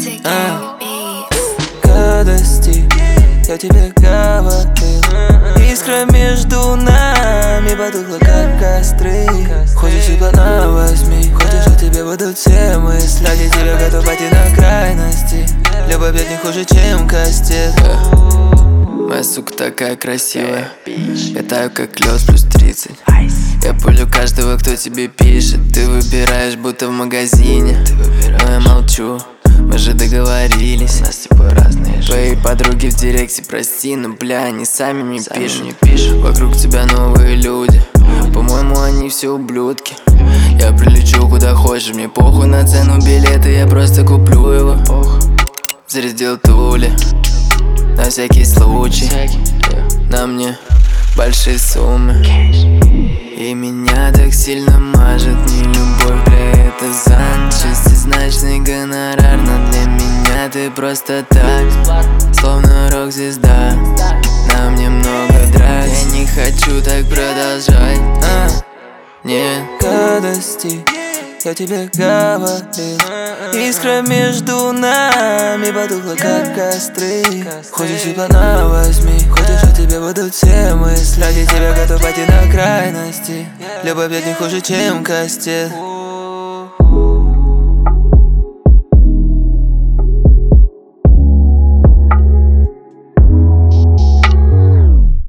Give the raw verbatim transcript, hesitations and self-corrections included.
А, гадости, я тебе говорил. Искра между нами потухла, как костры. Хочешь и плана возьми, хочешь, а тебе будут все мысли. Ради тебя готов пойти на крайности. Любовь ведь не хуже, чем кастет. Моя сука такая красивая, я таю как лед плюс тридцать. Я пулю каждого, кто тебе пишет. Ты выбираешь, будто в магазине. Но я молчу, мы же договорились. У нас типа разные жизни. Твои подруги в директе, прости, но бля, они сами мне пишут. Вокруг тебя новые люди, по-моему, они все ублюдки. Я прилечу куда хочешь, мне похуй на цену билета, я просто куплю его. Зарядил тули на всякий случай, на мне большие суммы. И меня так сильно мажет не любовь, бля, это зан. Шестизначный гонорар, но для меня ты просто так, словно рок-звезда. На мне много драк, я не хочу так продолжать. а, Нет, гадости, я тебе говорил. Искра между нами потухла, как костры. Хочешь и плана возьми, хочешь, а тебе будут все мысли. Ради тебя готов пойти на крайности. Любовь ведь не хуже, чем кастет.